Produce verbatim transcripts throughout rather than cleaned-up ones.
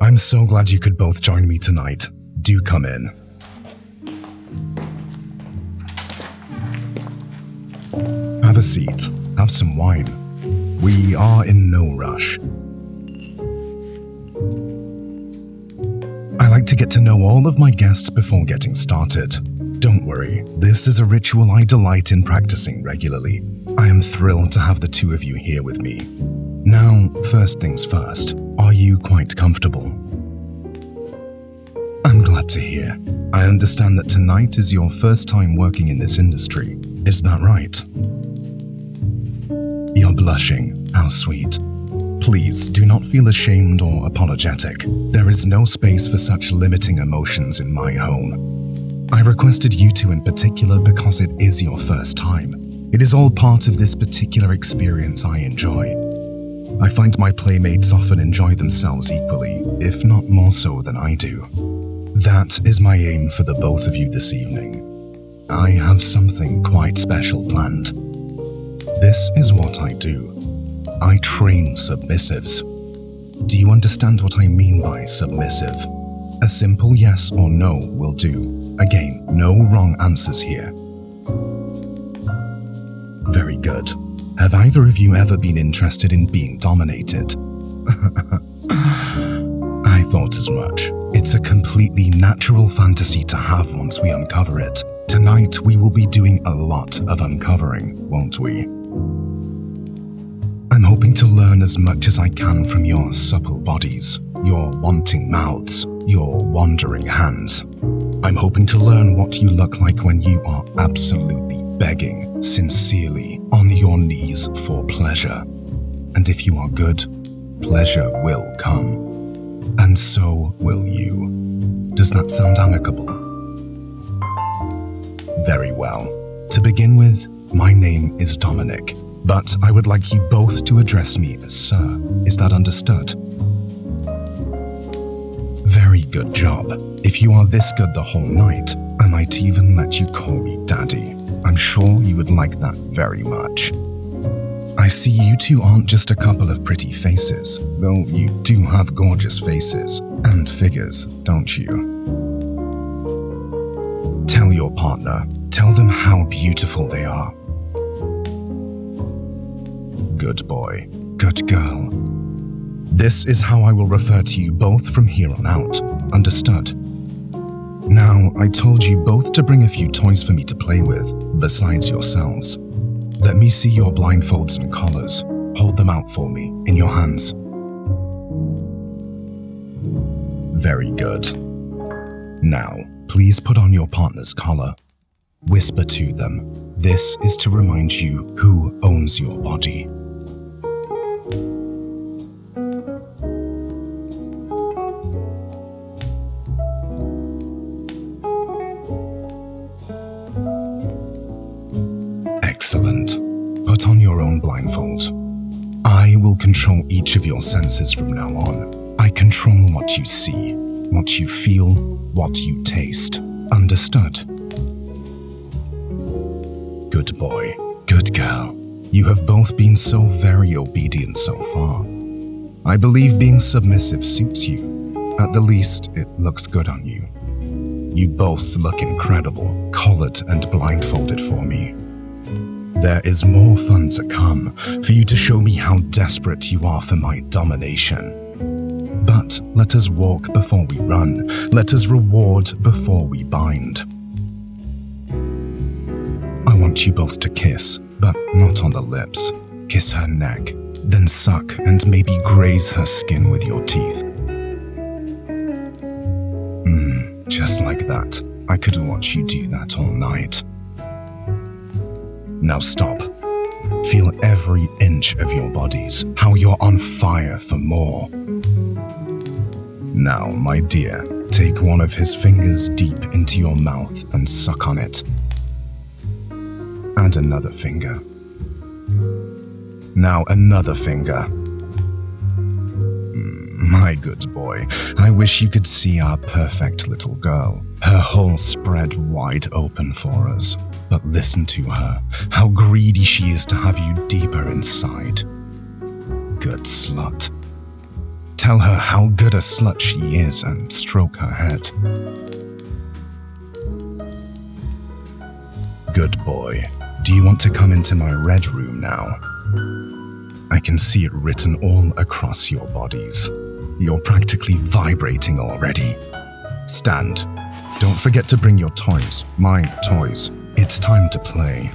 I'm so glad you could both join me tonight. Do come in. Have a seat. Have some wine. We are in no rush. I like to get to know all of my guests before getting started. Don't worry, this is a ritual I delight in practicing regularly. I am thrilled to have the two of you here with me. Now, first things first, are you quite comfortable? I'm glad to hear. I understand that tonight is your first time working in this industry. Is that right? You're blushing. How sweet. Please do not feel ashamed or apologetic. There is no space for such limiting emotions in my home. I requested you two in particular because it is your first time. It is all part of this particular experience I enjoy. I find my playmates often enjoy themselves equally, if not more so than I do. That is my aim for the both of you this evening. I have something quite special planned. This is what I do. I train submissives. Do you understand what I mean by submissive? A simple yes or no will do. Again, no wrong answers here. Very good. Have either of you ever been interested in being dominated? I thought as much. It's a completely natural fantasy to have once we uncover it. Tonight we will be doing a lot of uncovering, won't we? I'm hoping to learn as much as I can from your supple bodies, your wanting mouths, your wandering hands. I'm hoping to learn what you look like when you are absolutely begging, sincerely, on your knees for pleasure. And if you are good, pleasure will come. And so will you. Does that sound amicable? Very well. To begin with, my name is Dominic. But I would like you both to address me as Sir. Is that understood? Very good job. If you are this good the whole night, I might even let you call me Daddy. I'm sure you would like that very much. I see you two aren't just a couple of pretty faces, though you do have gorgeous faces and figures, don't you? Tell your partner, tell them how beautiful they are. Good boy, good girl. This is how I will refer to you both from here on out. Understood? Now, I told you both to bring a few toys for me to play with, besides yourselves. Let me see your blindfolds and collars. Hold them out for me, in your hands. Very good. Now, please put on your partner's collar. Whisper to them. This is to remind you who owns your body. Excellent. Put on your own blindfold. I will control each of your senses from now on. I control what you see, what you feel, what you taste. Understood? Good boy, good girl. You have both been so very obedient so far. I believe being submissive suits you. At the least, it looks good on you. You both look incredible, collared and blindfolded for me. There is more fun to come, for you to show me how desperate you are for my domination. But let us walk before we run. Let us reward before we bind. I want you both to kiss, but not on the lips. Kiss her neck, then suck and maybe graze her skin with your teeth. Mmm, just like that. I could watch you do that all night. Now stop. Feel every inch of your bodies, how you're on fire for more. Now, my dear, take one of his fingers deep into your mouth and suck on it. Add another finger. Now another finger. My good boy, I wish you could see our perfect little girl. Her whole spread wide open for us. But listen to her, how greedy she is to have you deeper inside. Good slut. Tell her how good a slut she is and stroke her head. Good boy. Do you want to come into my red room now? I can see it written all across your bodies. You're practically vibrating already. Stand. Don't forget to bring your toys, my toys. It's time to play.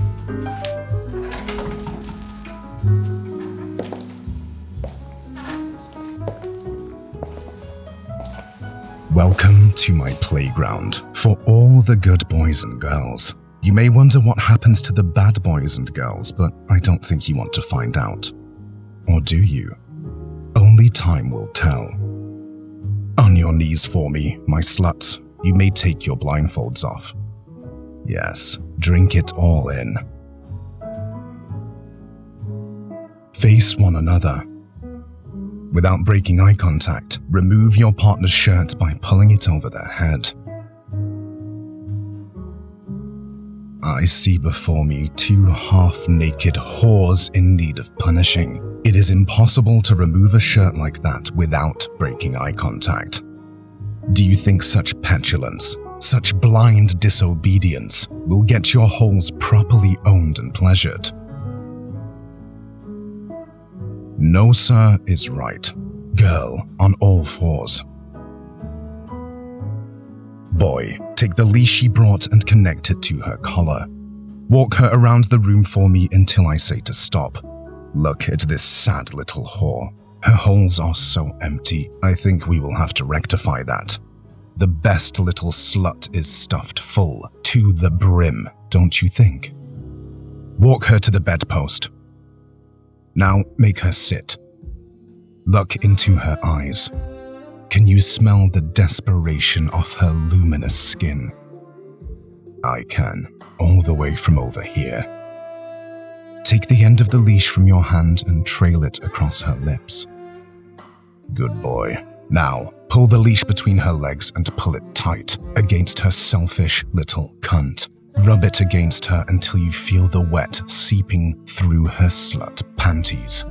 Welcome to my playground for all the good boys and girls. You may wonder what happens to the bad boys and girls, but I don't think you want to find out. Or do you? Only time will tell. On your knees for me, my slut. You may take your blindfolds off. Yes, drink it all in. Face one another. Without breaking eye contact, remove your partner's shirt by pulling it over their head. I see before me two half-naked whores in need of punishing. It is impossible to remove a shirt like that without breaking eye contact. Do you think such petulance, such blind disobedience, will get your holes properly owned and pleasured? No, sir, is right. Girl, on all fours. Boy, take the leash she brought and connect it to her collar. Walk her around the room for me until I say to stop. Look at this sad little whore. Her holes are so empty, I think we will have to rectify that. The best little slut is stuffed full, to the brim, don't you think? Walk her to the bedpost. Now make her sit. Look into her eyes. Can you smell the desperation of her luminous skin? I can, all the way from over here. Take the end of the leash from your hand and trail it across her lips. Good boy. Now, pull the leash between her legs and pull it tight against her selfish little cunt. Rub it against her until you feel the wet seeping through her slut panties.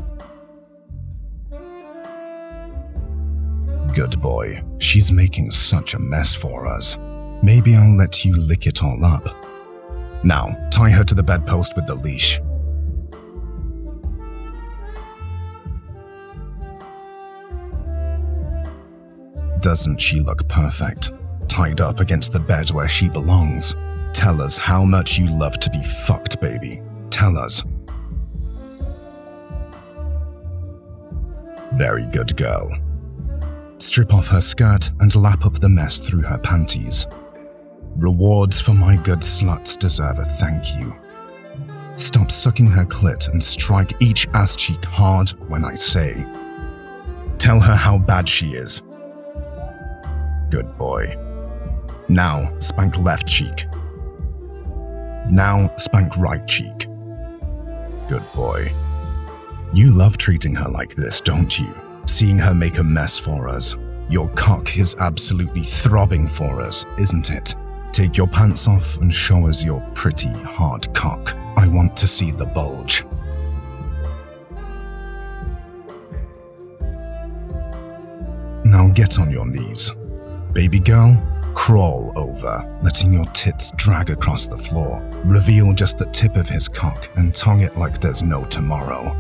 Good boy. She's making such a mess for us. Maybe I'll let you lick it all up. Now, tie her to the bedpost with the leash. Doesn't she look perfect? Tied up against the bed where she belongs. Tell us how much you love to be fucked, baby. Tell us. Very good girl. Strip off her skirt and lap up the mess through her panties. Rewards for my good sluts deserve a thank you. Stop sucking her clit and strike each ass cheek hard when I say. Tell her how bad she is. Good boy. Now spank left cheek. Now spank right cheek. Good boy. You love treating her like this, don't you? Seeing her make a mess for us. Your cock is absolutely throbbing for us, isn't it? Take your pants off and show us your pretty hard cock. I want to see the bulge. Now get on your knees. Baby girl, crawl over, letting your tits drag across the floor. Reveal just the tip of his cock and tongue it like there's no tomorrow.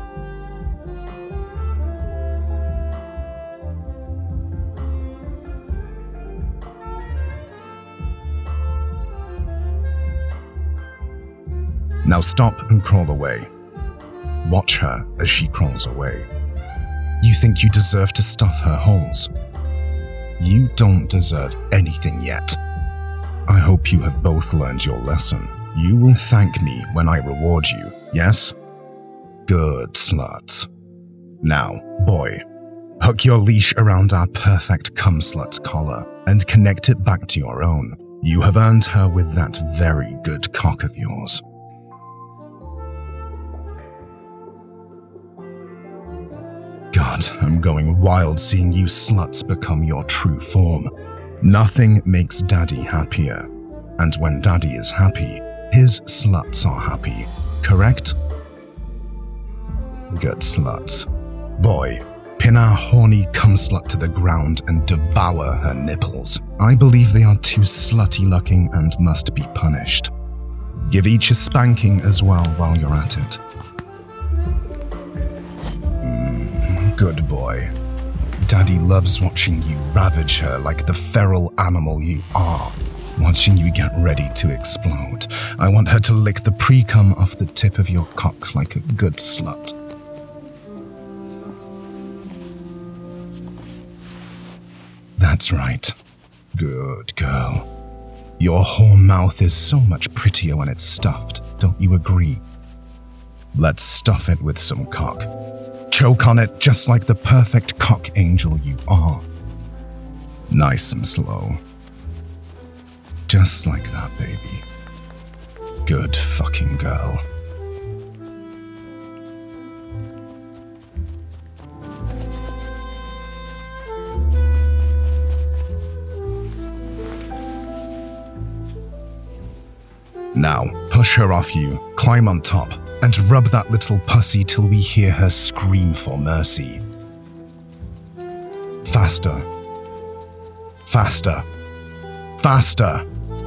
Now stop and crawl away. Watch her as she crawls away. You think you deserve to stuff her holes? You don't deserve anything yet. I hope you have both learned your lesson. You will thank me when I reward you, yes? Good sluts. Now, boy, hook your leash around our perfect cum slut's collar and connect it back to your own. You have earned her with that very good cock of yours. God, I'm going wild seeing you sluts become your true form. Nothing makes Daddy happier. And when Daddy is happy, his sluts are happy, correct? Good sluts. Boy, pin our horny cum-slut to the ground and devour her nipples. I believe they are too slutty-looking and must be punished. Give each a spanking as well while you're at it. Mm, good boy. Daddy loves watching you ravage her like the feral animal you are. Watching you get ready to explode. I want her to lick the pre-cum off the tip of your cock like a good slut. That's right. Good girl. Your whole mouth is so much prettier when it's stuffed, don't you agree? Let's stuff it with some cock. Choke on it just like the perfect cock angel you are. Nice and slow. Just like that, baby. Good fucking girl. Now, push her off you, climb on top, and rub that little pussy till we hear her scream for mercy. Faster. Faster. Faster.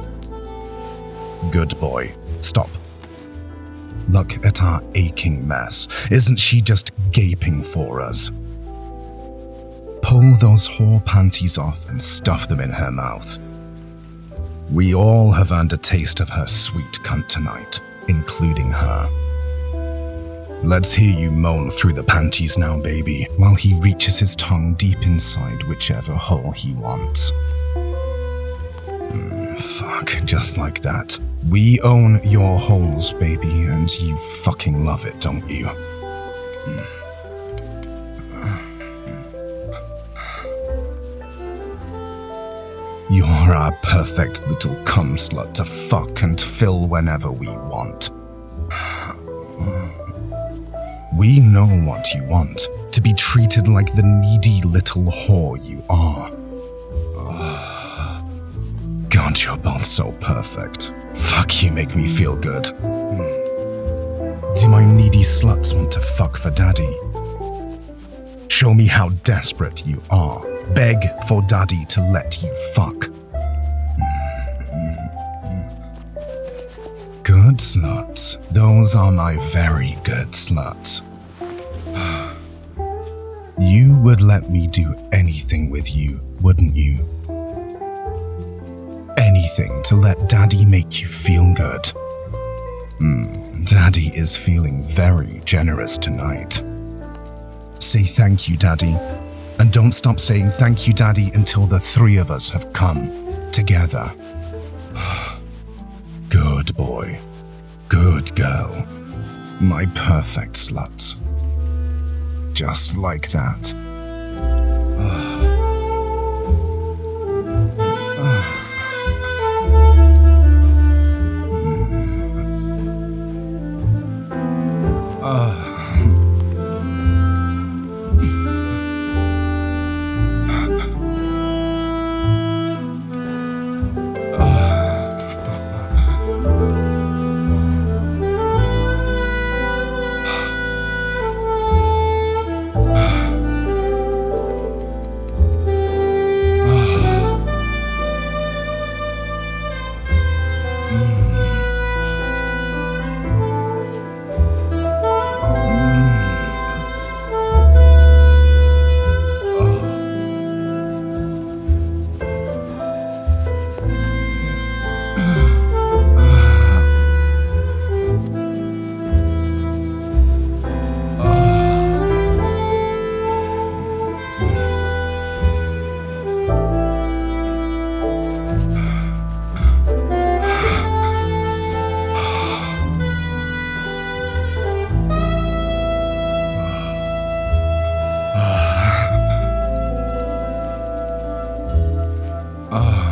Good boy. Stop. Look at our aching mess. Isn't she just gaping for us? Pull those whore panties off and stuff them in her mouth. We all have earned a taste of her sweet cunt tonight, including her. Let's hear you moan through the panties now, baby, while he reaches his tongue deep inside whichever hole he wants. Mm, fuck, just like that. We own your holes, baby, and you fucking love it, don't you? Mm. You're our perfect little cum slut to fuck and fill whenever we want. We know what you want, to be treated like the needy little whore you are. God, you're both so perfect. Fuck, you make me feel good. Do my needy sluts want to fuck for daddy? Show me how desperate you are. Beg for daddy to let you fuck. Good sluts. Those are my very good sluts. You would let me do anything with you, wouldn't you? Anything to let daddy make you feel good. Hmm, daddy is feeling very generous tonight. Say thank you, daddy. And don't stop saying thank you, daddy, until the three of us have come together. Good boy. Good girl. My perfect slut. Just like that. Ah.